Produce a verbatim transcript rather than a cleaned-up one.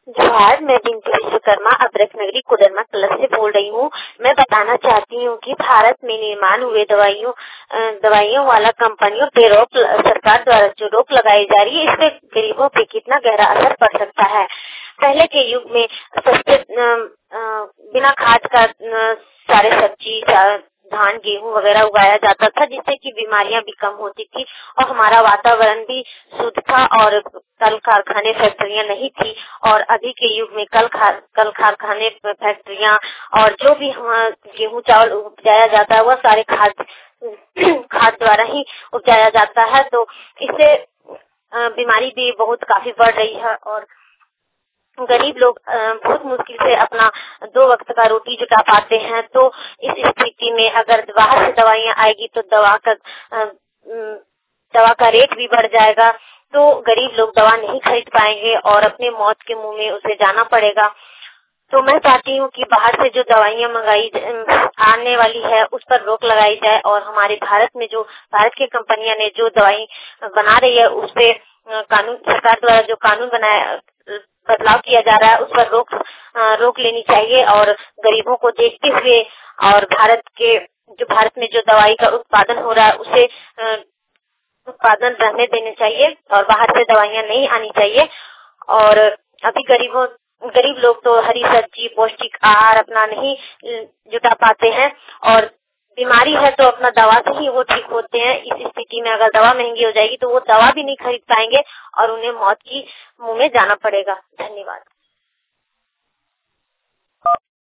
जोहार, मैं बिंदु विश्वकर्मा अब्रक नगरी कोडरमा क्लब से बोल रही हूँ। मैं बताना चाहती हूँ कि भारत में निर्माण हुए दवाइयों दवाइयों वाला कंपनियों पे रोक सरकार द्वारा जो रोक लगाई जा रही है, इससे गरीबों पे कितना गहरा असर पड़ सकता है। पहले के युग में सस्ते बिना खाद का सारे सब्जी धान गेहूं वगैरह उगाया जाता था, जिससे कि बीमारियां भी कम होती थी और हमारा वातावरण भी शुद्ध था और कल कारखाने फैक्ट्रियां नहीं थी। और अभी के युग में कल कल कारखाने फैक्ट्रियां और जो भी गेहूं चावल उपजाया जाता है वह सारे खाद खाद द्वारा ही उपजाया जाता है, तो इससे बीमारी भी बहुत काफी बढ़ रही है और गरीब लोग बहुत मुश्किल से अपना दो वक्त का रोटी जुटा पाते हैं। तो इस स्थिति में अगर बाहर से दवाइयां आएगी तो दवा का दवा का रेट भी बढ़ जाएगा, तो गरीब लोग दवा नहीं खरीद पाएंगे और अपने मौत के मुंह में उसे जाना पड़ेगा। तो मैं चाहती हूँ कि बाहर से जो दवाइयां मंगाई आने वाली है उस पर रोक लगाई जाए और हमारे भारत में जो भारत की कंपनियां ने जो दवाई बना रही है उस पे कानून सरकार द्वारा जो कानून बनाया बदलाव किया जा रहा है उस पर रोक रोक लेनी चाहिए और गरीबों को देखते हुए और भारत के जो भारत में जो दवाई का उत्पादन हो रहा है उसे उत्पादन रहने देने चाहिए और बाहर से दवाइयां नहीं आनी चाहिए। और अभी गरीबों गरीब लोग तो हरी सब्जी पौष्टिक आहार अपना नहीं जुटा पाते हैं और बीमारी है तो अपना दवा से ही वो ठीक होते हैं। इस स्थिति में अगर दवा महंगी हो जाएगी तो वो दवा भी नहीं खरीद पाएंगे और उन्हें मौत की मुंह में जाना पड़ेगा। धन्यवाद।